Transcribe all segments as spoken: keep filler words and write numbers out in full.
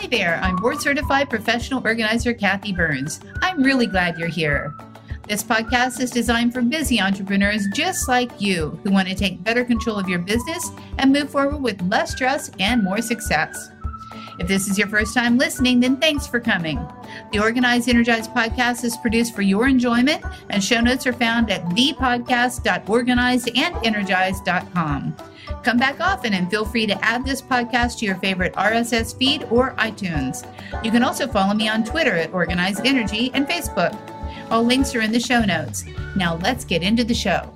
Hi there, I'm board certified professional organizer Kathy Burns. I'm really glad you're here. This podcast is designed for busy entrepreneurs just like you who want to take better control of your business and move forward with less stress and more success. If this is your first time listening, then thanks for coming. The Organized Energized podcast is produced for your enjoyment, and show notes are found at the podcast dot organized and energized dot com. Come back often and feel free to add this podcast to your favorite R S S feed or iTunes. You can also follow me on Twitter at Organized Energy and Facebook. All links are in the show notes. Now let's get into the show.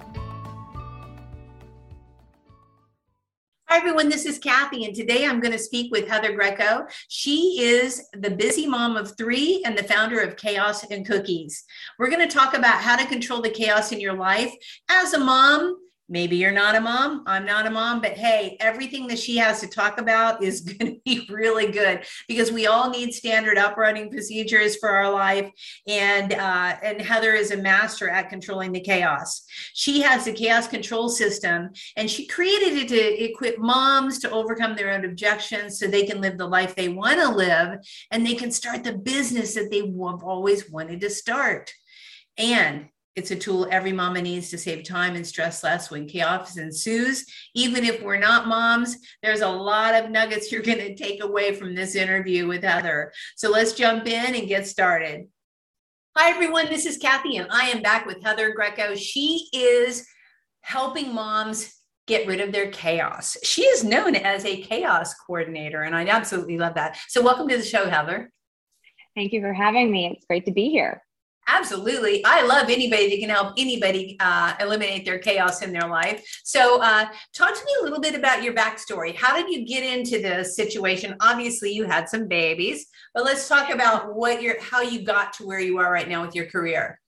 Hi, everyone. This is Kathy, and today I'm going to speak with Heather Greco. She is the busy mom of three and the founder of Chaos and Cookies. We're going to talk about how to control the chaos in your life as a mom. Maybe you're not a mom. I'm not a mom, but hey, everything that she has to talk about is going to be really good because we all need standard operating procedures for our life. And, uh, and Heather is a master at controlling the chaos. She has the chaos control system, and she created it to equip moms to overcome their own objections so they can live the life they want to live and they can start the business that they have always wanted to start. And it's a tool every mama needs to save time and stress less when chaos ensues. Even if we're not moms, there's a lot of nuggets you're going to take away from this interview with Heather. So let's jump in and get started. Hi, everyone. This is Kathy, and I am back with Heather Greco. She is helping moms get rid of their chaos. She is known as a chaos coordinator, and I absolutely love that. So welcome to the show, Heather. Thank you for having me. It's great to be here. Absolutely. I love anybody that can help anybody uh, eliminate their chaos in their life. So uh, talk to me a little bit about your backstory. How did you get into this situation? Obviously, you had some babies, but let's talk about what your how you got to where you are right now with your career.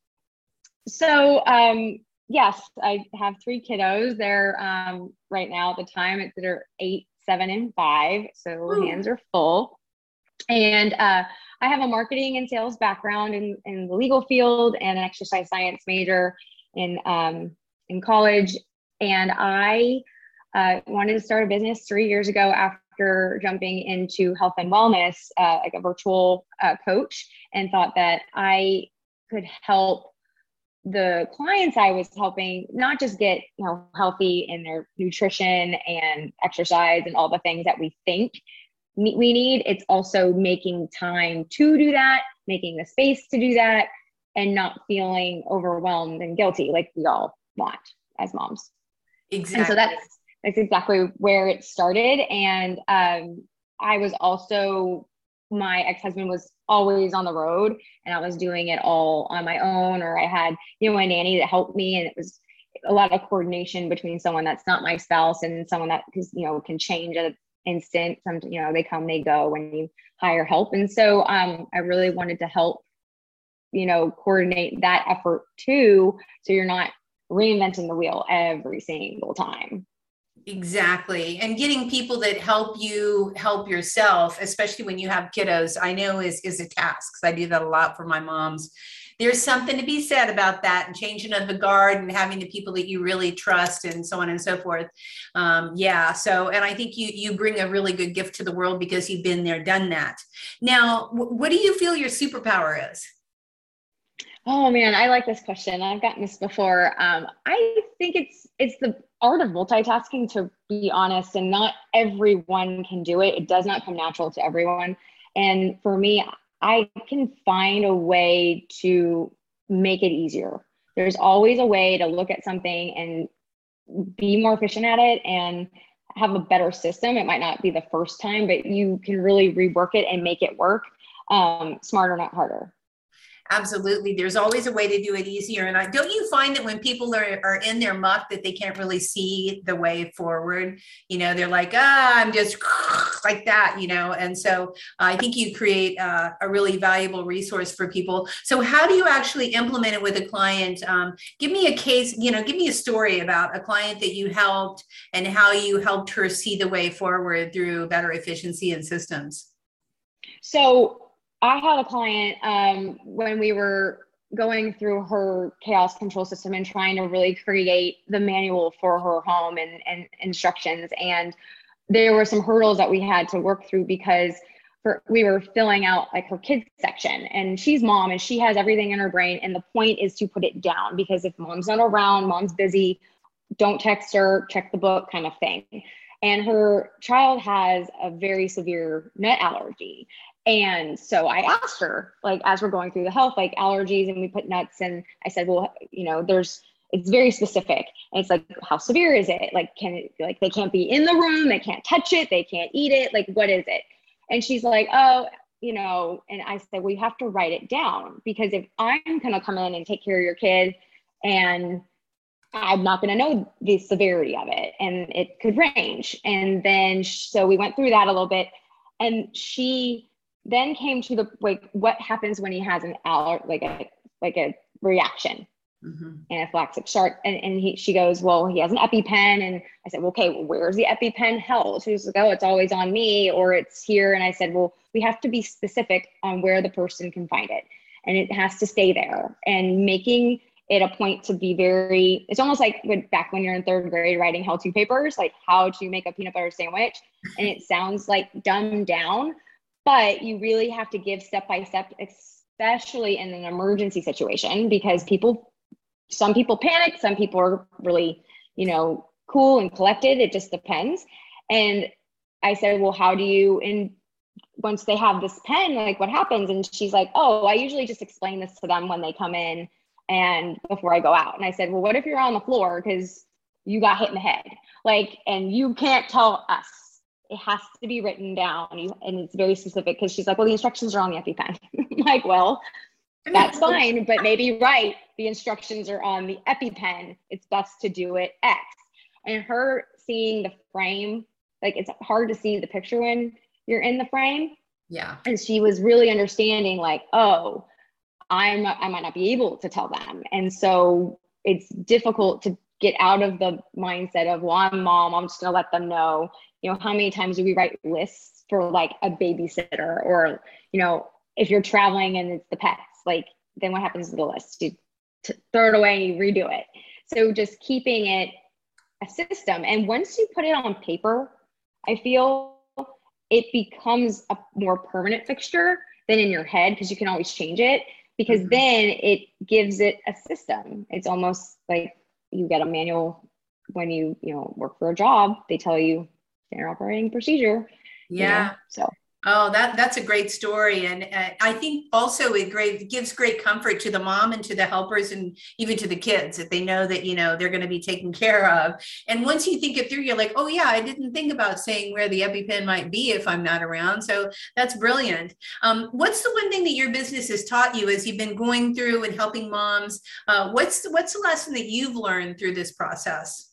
So, um, yes, I have three kiddos. They're um, right now at the time, it's they're eight, seven, and five. So Ooh. Hands are full. And uh, I have a marketing and sales background in, in the legal field and an exercise science major in um, in college. And I uh, wanted to start a business three years ago after jumping into health and wellness, uh, like a virtual uh, coach, and thought that I could help the clients I was helping not just get you know healthy in their nutrition and exercise and all the things that we think we need. It's also making time to do that, making the space to do that, and not feeling overwhelmed and guilty like we all want as moms. Exactly. And so that's that's exactly where it started. And um, I was also, my ex-husband was always on the road, and I was doing it all on my own, or I had, you know, my nanny that helped me, and it was a lot of coordination between someone that's not my spouse and someone that, you know, can change at instant. Some, you know, they come, they go when you hire help. And so um, I really wanted to help, you know, coordinate that effort too. So you're not reinventing the wheel every single time. Exactly. And getting people that help you help yourself, especially when you have kiddos, I know is, is a task. Because I do that a lot for my moms. There's something to be said about that, and changing of the guard and having the people that you really trust and so on and so forth. Um, yeah. So, and I think you, you bring a really good gift to the world because you've been there, done that. Now, w- what do you feel your superpower is? Oh man, I like this question. I've gotten this before. Um, I think it's, it's the art of multitasking, to be honest, and not everyone can do it. It does not come natural to everyone. And for me, I can find a way to make it easier. There's always a way to look at something and be more efficient at it and have a better system. It might not be the first time, but you can really rework it and make it work. Um, smarter, not harder. Absolutely. There's always a way to do it easier. And I, don't you find that when people are, are in their muck that they can't really see the way forward? You know, they're like, ah, I'm just like that, you know? And so uh, I think you create uh, a really valuable resource for people. So how do you actually implement it with a client? Um, give me a case, you know, give me a story about a client that you helped and how you helped her see the way forward through better efficiency and systems. So I had a client um, when we were going through her chaos control system and trying to really create the manual for her home and, and instructions. And there were some hurdles that we had to work through because for, we were filling out like her kids section, and she's mom and she has everything in her brain. And the point is to put it down, because if mom's not around, mom's busy, don't text her, check the book kind of thing. And her child has a very severe nut allergy. And so I asked her, like, as we're going through the health, like allergies, and we put nuts, and I said, well, you know, there's, it's very specific. And it's like, how severe is it? Like, can it, like, they can't be in the room, they can't touch it, they can't eat it. Like, what is it? And she's like, oh, you know, and I said, well, you have to write it down, because if I'm going to come in and take care of your kid, and I'm not going to know the severity of it, and it could range. And then, so we went through that a little bit, and she then came to the, like, what happens when he has an aller, like a, like a reaction. Mm-hmm. Anaphylactic shock. And, and he, she goes, well, he has an EpiPen. And I said, well, okay, well, where's the EpiPen held? She was like, oh, it's always on me, or it's here. And I said, well, we have to be specific on where the person can find it. And it has to stay there, and making it a point to be very, it's almost like when, back when you're in third grade writing how-to papers, like how to make a peanut butter sandwich. And it sounds like dumbed down, but you really have to give step-by-step, especially in an emergency situation, because people, some people panic, some people are really, you know, cool and collected. It just depends. And I said, well, how do you, and once they have this pen, like what happens? And she's like, oh, I usually just explain this to them when they come in and before I go out. And I said, well, what if you're on the floor because you got hit in the head? Like, and you can't tell us. It has to be written down, and, you, and it's very specific, because she's like, well, the instructions are on the EpiPen. I'm like, well, that's fine, but maybe right, the instructions are on the EpiPen. It's best to do it X. And her seeing the frame, like, it's hard to see the picture when you're in the frame. Yeah. And she was really understanding, like, oh, I'm not, I might not be able to tell them. And so it's difficult to get out of the mindset of, well, I'm mom, I'm just gonna let them know. You know, how many times do we write lists for like a babysitter, or, you know, if you're traveling and it's the pets, like, then what happens to the list? You t- throw it away and you redo it. So just keeping it a system. And once you put it on paper, I feel it becomes a more permanent fixture than in your head, because you can always change it, because mm-hmm. then it gives it a system. It's almost like you get a manual when you, you know, work for a job. They tell you standard operating procedure. Yeah. You know, so. Oh, that that's a great story. And uh, I think also it great it gives great comfort to the mom and to the helpers, and even to the kids, that they know that, you know, they're going to be taken care of. And once you think it through, you're like, oh yeah, I didn't think about saying where the EpiPen might be if I'm not around. So that's brilliant. Um, what's the one thing that your business has taught you as you've been going through and helping moms? Uh, what's the, what's the lesson that you've learned through this process?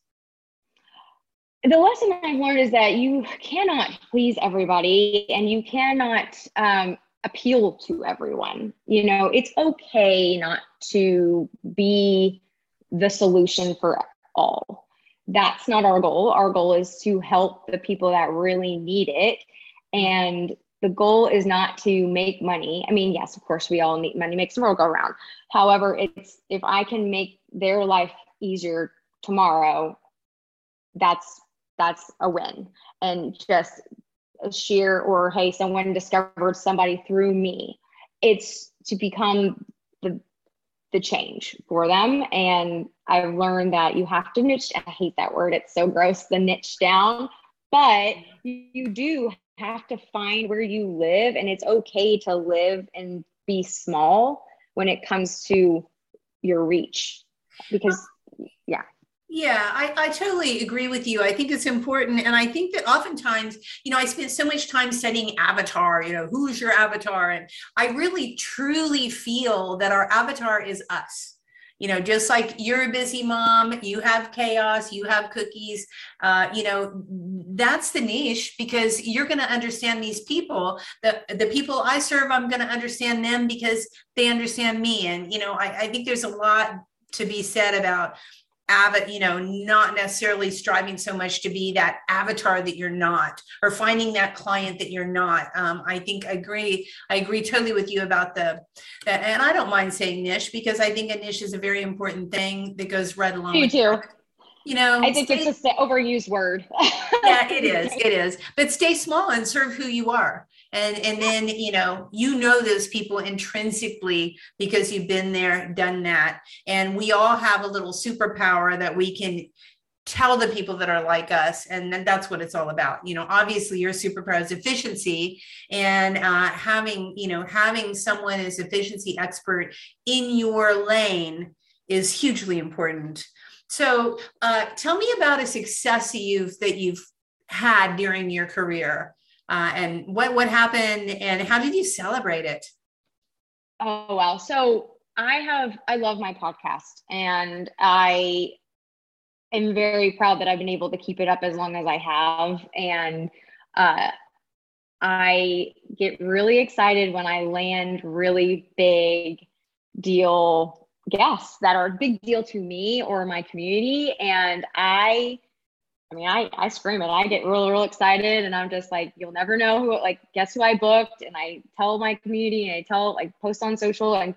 The lesson I've learned is that you cannot please everybody, and you cannot um, appeal to everyone. You know, it's okay not to be the solution for all. That's not our goal. Our goal is to help the people that really need it. And the goal is not to make money. I mean, yes, of course, we all need money, makes the world go round. However, it's, if I can make their life easier tomorrow, that's that's a win. And just a sheer, or hey, someone discovered somebody through me. It's to become the the change for them. And I've learned that you have to niche. I hate that word. It's so gross, the niche down, but you, you do have to find where you live, and it's okay to live and be small when it comes to your reach, because yeah. Yeah, I, I totally agree with you. I think it's important. And I think that oftentimes, you know, I spent so much time studying avatar, you know, who's your avatar? And I really, truly feel that our avatar is us. You know, just like you're a busy mom, you have chaos, you have cookies, uh, you know, that's the niche, because you're going to understand these people. The, the people I serve, I'm going to understand them because they understand me. And, you know, I, I think there's a lot to be said about Av- you know, not necessarily striving so much to be that avatar that you're not, or finding that client that you're not. Um, I think I agree. I agree totally with you about the, that, and I don't mind saying niche, because I think a niche is a very important thing that goes right along. You with too. that. You know, I think stay, it's just an overused word. yeah, it is. It is. But stay small and serve who you are. And and then, you know, you know those people intrinsically because you've been there, done that. And we all have a little superpower that we can tell the people that are like us, and then that's what it's all about. You know, obviously your superpower is efficiency, and uh, having, you know, having someone as efficiency expert in your lane is hugely important. So uh, tell me about a success you've that you've had during your career, uh, and what what happened and how did you celebrate it? Oh, wow. So I have, I love my podcast, and I am very proud that I've been able to keep it up as long as I have. And uh, I get really excited when I land really big deal guests that are a big deal to me or my community. And I, I mean, I, I scream it. I get real, real excited, and I'm just like, you'll never know who, like, guess who I booked. And I tell my community, and I tell, like, post on social, and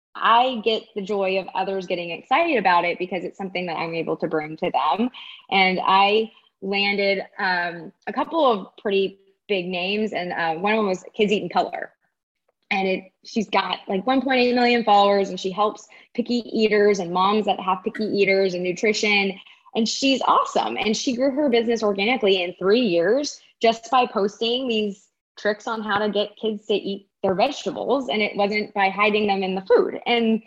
I get the joy of others getting excited about it because it's something that I'm able to bring to them. And I landed um, a couple of pretty big names, and uh, one of them was Kids Eat in Color. And it, she's got like one point eight million followers, and she helps picky eaters and moms that have picky eaters and nutrition. And she's awesome. And she grew her business organically in three years just by posting these tricks on how to get kids to eat their vegetables. And it wasn't by hiding them in the food. And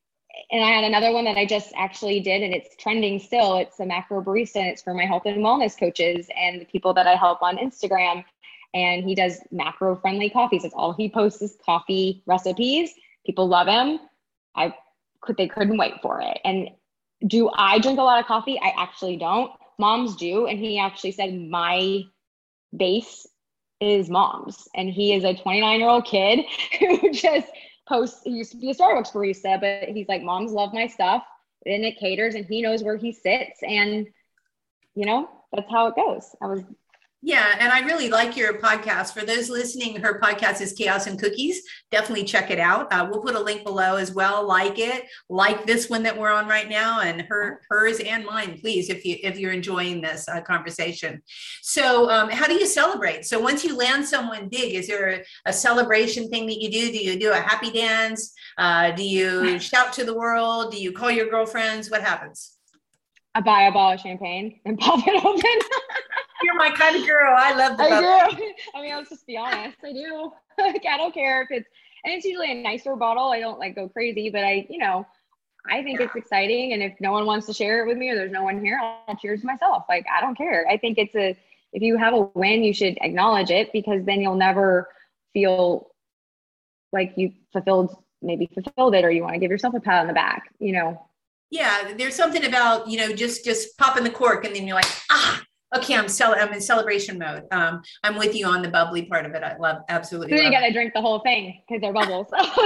and I had another one that I just actually did, and it's trending still. It's a macro barista, and it's for my health and wellness coaches and the people that I help on Instagram. And he does macro friendly coffees. That's all he posts is coffee recipes. People love him. I could, they couldn't wait for it. And do I drink a lot of coffee? I actually don't. Moms do. And he actually said my base is moms. And he is a twenty-nine year old kid who just posts, he used to be a Starbucks barista, but he's like, moms love my stuff. And it caters, and he knows where he sits. And, you know, that's how it goes. I was Yeah, and I really like your podcast. For those listening, her podcast is Chaos and Cookies. Definitely check it out. Uh, we'll put a link below as well. Like it, like this one that we're on right now, and her, hers and mine, please, if you if you're enjoying this uh, conversation. So, um, how do you celebrate? So, once you land someone big, is there a, a celebration thing that you do? Do you do a happy dance? Uh, do you shout to the world? Do you call your girlfriends? What happens? I buy a bottle of champagne and pop it open. You're my kind of girl. I love the I do. I mean, let's just be honest. I do. Like, I don't care if it's, and it's usually a nicer bottle. I don't like go crazy, but I, you know, I think it's exciting. And if no one wants to share it with me, or there's no one here, I'll cheers myself. Like, I don't care. I think it's a, if you have a win, you should acknowledge it, because then you'll never feel like you fulfilled, maybe fulfilled it, or you want to give yourself a pat on the back, you know? Yeah, there's something about, you know, just just popping the cork, and then you're like, ah, okay, I'm cel- I'm in celebration mode. Um, I'm with you on the bubbly part of it. I love, absolutely. So love you got to drink the whole thing because they're bubbles.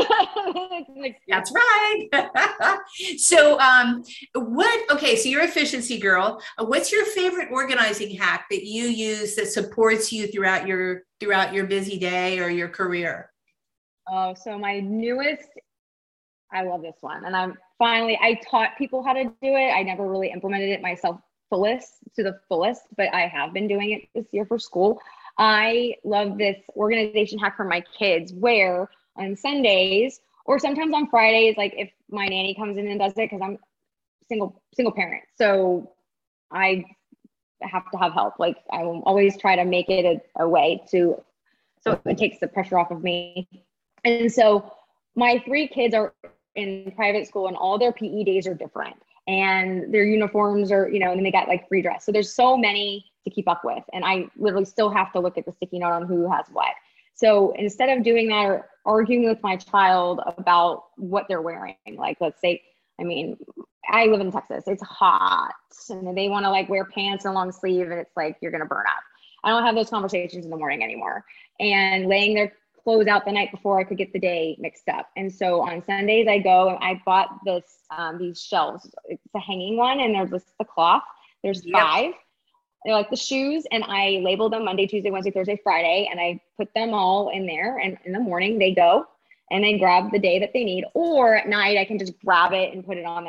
That's right. So, um, what? Okay, so you're efficiency girl. What's your favorite organizing hack that you use that supports you throughout your throughout your busy day or your career? Oh, so my newest, I love this one, and I'm finally, I taught people how to do it. I never really implemented it myself fullest to the fullest, but I have been doing it this year for school. I love this organization hack for my kids, where on Sundays or sometimes on Fridays, like if my nanny comes in and does it, because I'm single single parent, so I have to have help. Like, I will always try to make it a, a way to, so it takes the pressure off of me. And so my three kids are in private school, and all their P E days are different, and their uniforms are, you know, and then they got like free dress. So there's so many to keep up with. And I literally still have to look at the sticky note on who has what. So instead of doing that or arguing with my child about what they're wearing, like, let's say, I mean, I live in Texas, it's hot, and they want to like wear pants and long sleeve, and it's like, you're going to burn up. I don't have those conversations in the morning anymore. And laying their clothes out the night before, I could get the day mixed up. And so on Sundays I go and I bought this, um, these shelves. It's a hanging one, and there's this, the cloth, there's Yep. five. They're like the shoes, and I label them Monday, Tuesday, Wednesday, Thursday, Friday, and I put them all in there. And in the morning they go and they grab the day that they need, or at night I can just grab it and put it on their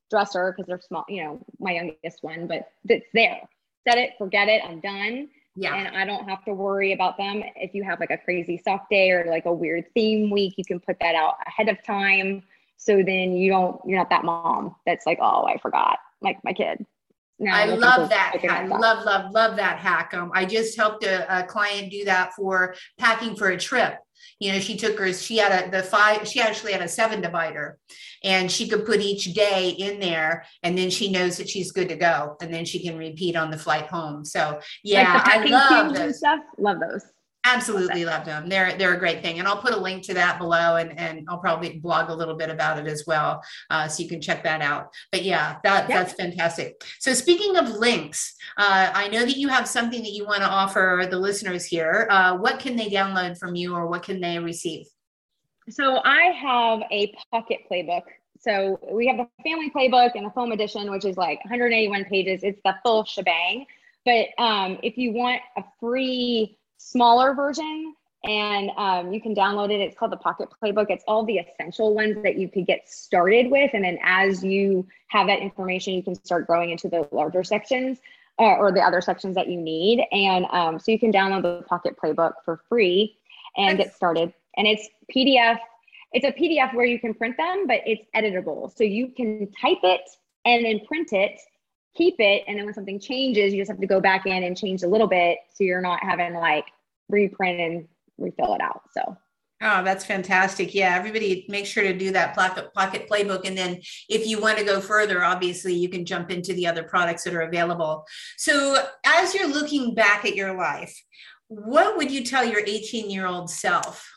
dresser because they're small, you know, my youngest one, but it's there. Set it, forget it, I'm done. Yeah. And I don't have to worry about them. If you have like a crazy sock day or like a weird theme week, you can put that out ahead of time. So then you don't, you're not that mom that's like, oh, I forgot like my kid. No, I love that. I love, love, love that hack. Um, I just helped a, a client do that for packing for a trip. You know, she took her, she had a, the five, she actually had a seven divider and she could put each day in there and then she knows that she's good to go. And then she can repeat on the flight home. So yeah, like the packing I love cubes those. And stuff. Love those. Absolutely love them. They're they're a great thing. And I'll put a link to that below and, and I'll probably blog a little bit about it as well. Uh, so you can check that out. But yeah, that, yeah. that's fantastic. So speaking of links, uh, I know that you have something that you want to offer the listeners here. Uh, what can they download from you or what can they receive? So I have a pocket playbook. So we have the family playbook and the foam edition, which is like one hundred eighty-one pages. It's the full shebang. But um, if you want a free smaller version and um, you can download it. It's called the Pocket Playbook. It's all the essential ones that you could get started with. And then as you have that information, you can start growing into the larger sections uh, or the other sections that you need. And um, so you can download the Pocket Playbook for free and get started. And it's P D F. It's a P D F where you can print them, but it's editable. So you can type it and then print it, keep it, and then when something changes, you just have to go back in and change a little bit so you're not having to like reprint and refill it out. So oh, that's fantastic. Yeah, everybody make sure to do that pocket pocket playbook. And then if you want to go further, obviously you can jump into the other products that are available. So as you're looking back at your life, what would you tell your eighteen year old self?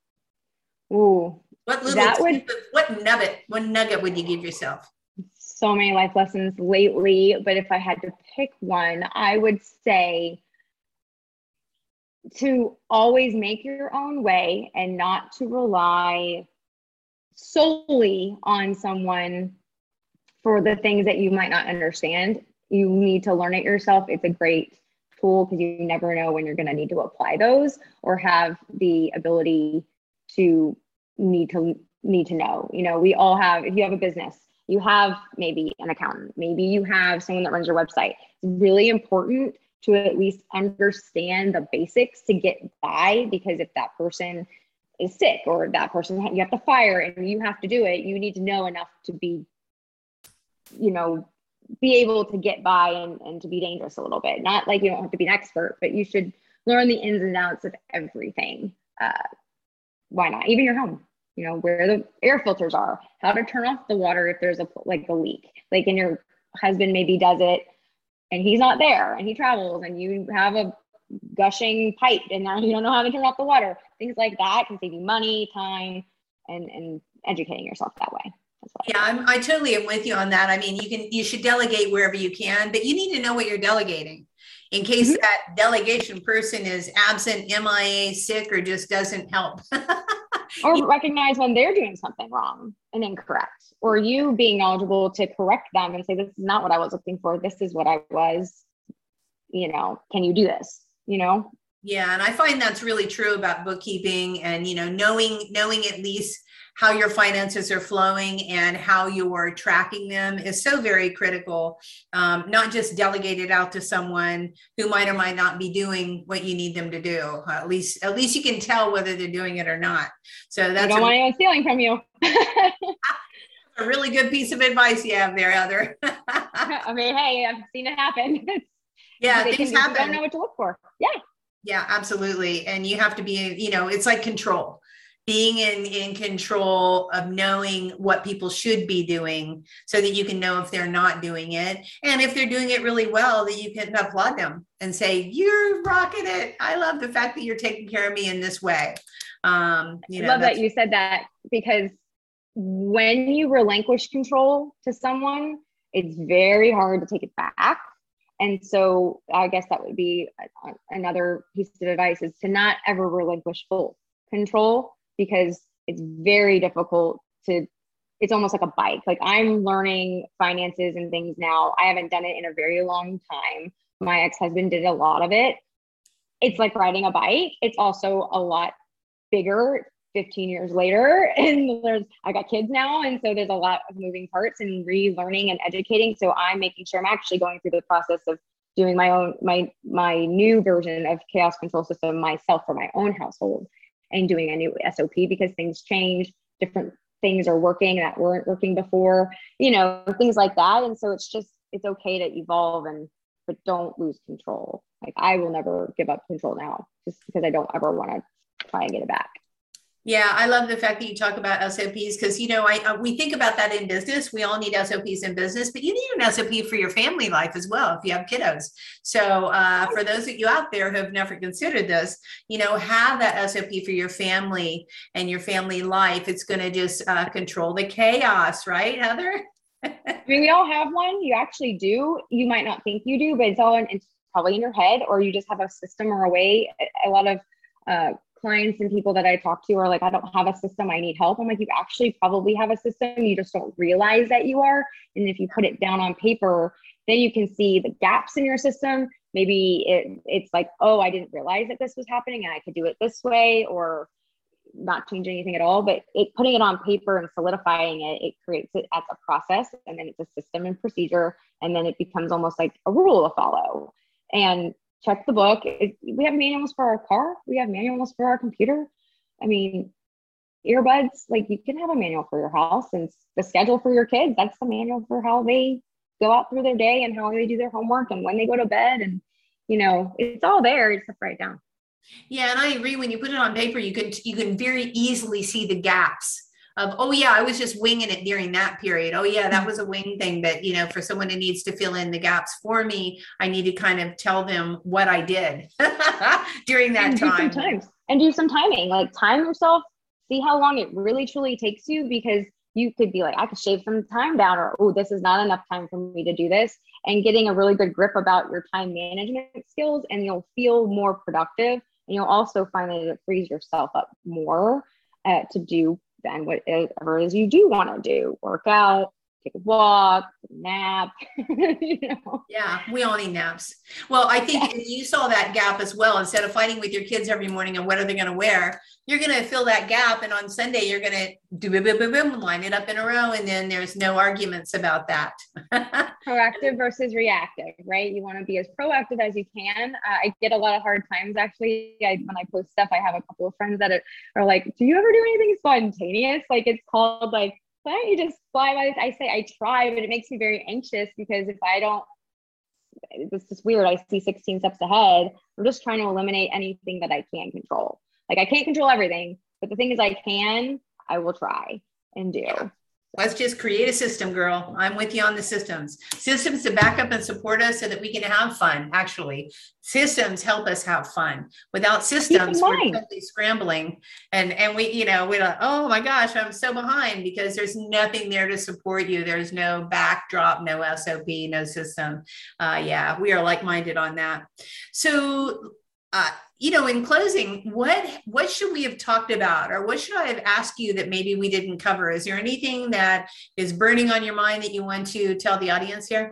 Ooh, what little that would, what nugget, what nugget would you give yourself? So many life lessons lately, but if I had to pick one, I would say to always make your own way and not to rely solely on someone for the things that you might not understand. You need to learn it yourself. It's a great tool because you never know when you're going to need to apply those or have the ability to need to need to know. You know, we all have, if you have a business, you have maybe an accountant, maybe you have someone that runs your website. It's really important to at least understand the basics to get by, because if that person is sick or that person you have to fire and you have to do it, you need to know enough to be, you know, be able to get by and, and to be dangerous a little bit. Not like you don't have to be an expert, but you should learn the ins and outs of everything. Uh, why not? Even your home. You know, where the air filters are, how to turn off the water if there's a like a leak. Like, and your husband maybe does it and he's not there and he travels and you have a gushing pipe and now you don't know how to turn off the water. Things like that can save you money, time, and, and educating yourself that way. Yeah, I'm, I totally am with you on that. I mean, you can, you should delegate wherever you can, but you need to know what you're delegating in case mm-hmm. that delegation person is absent, M I A, sick, or just doesn't help. Or recognize when they're doing something wrong and incorrect, or you being knowledgeable to correct them and say, this is not what I was looking for. This is what I was, you know, can you do this? You know? Yeah. And I find that's really true about bookkeeping and, you know, knowing, knowing at least how your finances are flowing and how you're tracking them is so very critical. Um, not just delegate it out to someone who might or might not be doing what you need them to do. Uh, at least, at least you can tell whether they're doing it or not. So that's I don't a, want anyone stealing from you. a really good piece of advice you have there, Heather. I mean, hey, I've seen it happen. Yeah, things can, happen. You don't know what to look for. Yeah. Yeah, absolutely. And you have to be, you know, it's like control. Being in, in control of knowing what people should be doing so that you can know if they're not doing it. And if they're doing it really well, that you can applaud them and say, you're rocking it. I love the fact that you're taking care of me in this way. Um, you know, I love that you said that, because when you relinquish control to someone, it's very hard to take it back. And so I guess that would be another piece of advice, is to not ever relinquish full control, because it's very difficult to, it's almost like a bike. Like, I'm learning finances and things now. I haven't done it in a very long time. My ex-husband did a lot of it. It's like riding a bike. It's also a lot bigger fifteen years later, and there's, I got kids now. And so there's a lot of moving parts and relearning and educating. So I'm making sure I'm actually going through the process of doing my own, my, my new version of chaos control system myself for my own household, and doing a new S O P because things change, different things are working that weren't working before, you know, things like that. And so it's just, it's okay to evolve, and, but don't lose control. Like I will never give up control now, just because I don't ever want to try and get it back. Yeah, I love the fact that you talk about S O Ps because, you know, I uh, we think about that in business. We all need S O Ps in business, but you need an S O P for your family life as well if you have kiddos. So uh, for those of you out there who have never considered this, you know, have that S O P for your family and your family life. It's going to just uh, control the chaos, right, Heather? I mean, we all have one. You actually do. You might not think you do, but it's all in, it's probably in your head, or you just have a system or a way. A lot of uh, clients and people that I talk to are like, I don't have a system, I need help. I'm like, you actually probably have a system, you just don't realize that you are. And if you put it down on paper, then you can see the gaps in your system. Maybe it, it's like, oh, I didn't realize that this was happening and I could do it this way, or not change anything at all. But it, putting it on paper and solidifying it, it creates it as a process, and then it's a system and procedure, and then it becomes almost like a rule to follow. And check the book. It, we have manuals for our car. We have manuals for our computer. I mean, earbuds, like you can have a manual for your house, and the schedule for your kids. That's the manual for how they go out through their day and how they do their homework and when they go to bed. And, you know, it's all there. You just have to write it down. Yeah. And I agree. When you put it on paper, you can, you can very easily see the gaps of, oh yeah, I was just winging it during that period. Oh yeah, that was a wing thing. But, you know, for someone who needs to fill in the gaps for me, I need to kind of tell them what I did during that and time. Do some times. And do some timing, like time yourself, see how long it really truly takes you, because you could be like, I could shave some time down, or, oh, this is not enough time for me to do this, and getting a really good grip about your time management skills, and you'll feel more productive. And you'll also find that it frees yourself up more uh, to do then whatever it is you do want to do, work out, take a walk, nap, you know. Yeah, we all need naps. Well, I think yeah. you saw that gap as well. Instead of fighting with your kids every morning and what are they going to wear, you're going to fill that gap. And on Sunday, you're going to do boom, boom, boom, boom, line it up in a row. And then there's no arguments about that. Proactive versus reactive, right? You want to be as proactive as you can. Uh, I get a lot of hard times, actually. I, when I post stuff, I have a couple of friends that are, are like, do you ever do anything spontaneous? Like it's called like, why don't you just fly by this? I say I try, but it makes me very anxious, because if I don't, it's just weird. I see sixteen steps ahead. I'm just trying to eliminate anything that I can't control. Like I can't control everything, but the thing is I can, I will try and do. Let's just create a system, girl. I'm with you on the systems. Systems to back up and support us so that we can have fun, actually. Systems help us have fun. Without systems, we're totally scrambling. And, and we, you know, we're like, oh my gosh, I'm so behind, because there's nothing there to support you. There's no backdrop, no S O P, no system. Uh, yeah, we are like-minded on that. So, uh, you know, in closing, what what should we have talked about, or what should I have asked you that maybe we didn't cover? Is there anything that is burning on your mind that you want to tell the audience here?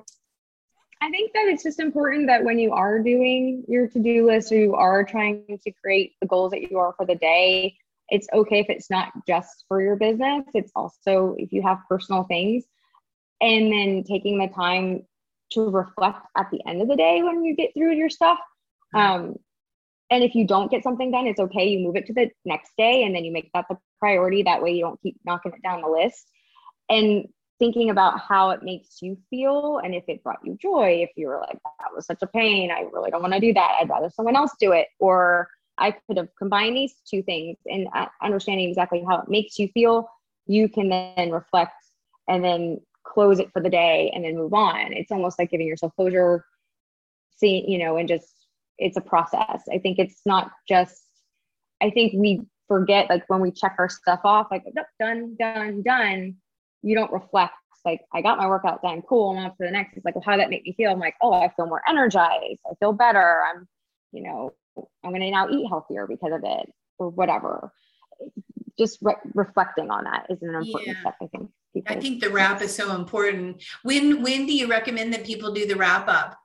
I think that it's just important that when you are doing your to-do list, or you are trying to create the goals that you are for the day, it's okay if it's not just for your business. It's also if you have personal things, and then taking the time to reflect at the end of the day when you get through your stuff. Um, And if you don't get something done, it's okay. You move it to the next day, and then you make that the priority. That way you don't keep knocking it down the list. And thinking about how it makes you feel, and if it brought you joy, if you were like, that was such a pain, I really don't want to do that, I'd rather someone else do it. Or I could have combined these two things, and understanding exactly how it makes you feel, you can then reflect and then close it for the day and then move on. It's almost like giving yourself closure, see, you know, and just, it's a process. I think it's not just, I think we forget, like when we check our stuff off, like oh, done, done, done, you don't reflect like, I got my workout done, cool, I'm on for the next. It's like, well, how did that make me feel? I'm like, oh, I feel more energized, I feel better, I'm, you know, I'm going to now eat healthier because of it, or whatever. Just re- reflecting on that is an important yeah. step, I think. I think the wrap is so important. When when do you recommend that people do the wrap up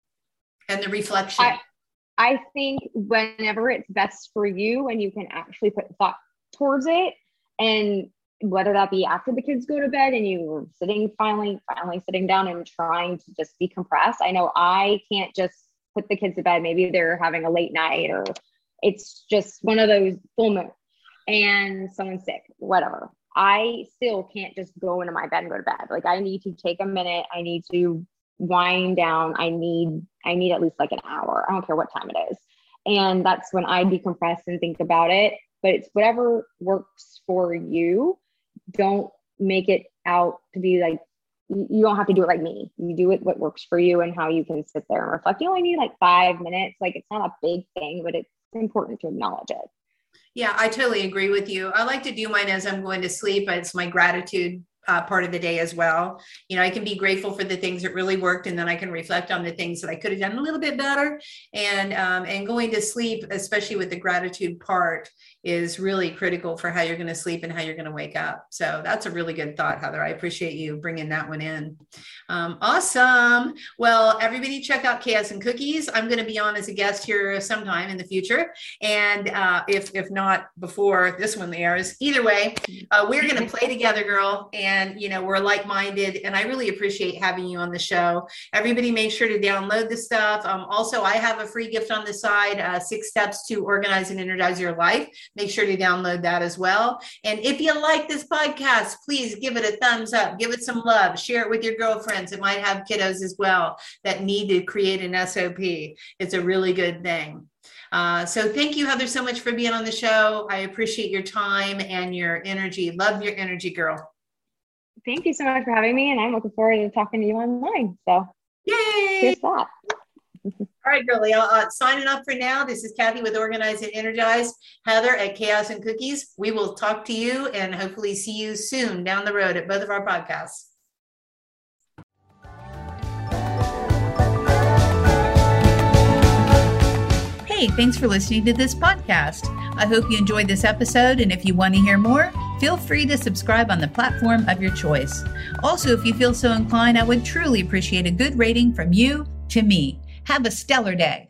and the reflection? I, I think whenever it's best for you, and you can actually put thought towards it. And whether that be after the kids go to bed and you were sitting, finally, finally sitting down and trying to just decompress. I know I can't just put the kids to bed. Maybe they're having a late night or it's just one of those full moon and someone's sick, whatever. I still can't just go into my bed and go to bed. Like I need to take a minute. I need to wind down. I need, I need at least like an hour. I don't care what time it is. And that's when I decompress and think about it, but it's whatever works for you. Don't make it out to be like, you don't have to do it like me. You do it what works for you and how you can sit there and reflect. You only need like five minutes. Like it's not a big thing, but it's important to acknowledge it. Yeah, I totally agree with you. I like to do mine as I'm going to sleep. It's my gratitude uh, part of the day as well. You know, I can be grateful for the things that really worked, and then I can reflect on the things that I could have done a little bit better. And um, and going to sleep, especially with the gratitude part, is really critical for how you're going to sleep and how you're going to wake up. So that's a really good thought, Heather. I appreciate you bringing that one in. Um, awesome. Well, everybody check out Chaos and Cookies. I'm going to be on as a guest here sometime in the future. And uh, if, if not before this one airs, either way, uh, we're going to play together, girl. And, you know, we're like-minded, and I really appreciate having you on the show. Everybody make sure to download the stuff. Um, also, I have a free gift on the side, uh, six steps to organize and energize your life. Make sure to download that as well. And if you like this podcast, please give it a thumbs up, give it some love, share it with your girlfriends that might have kiddos as well that need to create an S O P. It's a really good thing. Uh, so thank you, Heather, so much for being on the show. I appreciate your time and your energy. Love your energy, girl. Thank you so much for having me. And I'm looking forward to talking to you online. So yay! Here's that. All right, girlie, uh, signing off for now. This is Kathy with Organize and Energize. Heather at Chaos and Cookies. We will talk to you and hopefully see you soon down the road at both of our podcasts. Hey, thanks for listening to this podcast. I hope you enjoyed this episode, and if you want to hear more, feel free to subscribe on the platform of your choice. Also, if you feel so inclined, I would truly appreciate a good rating from you to me. Have a stellar day.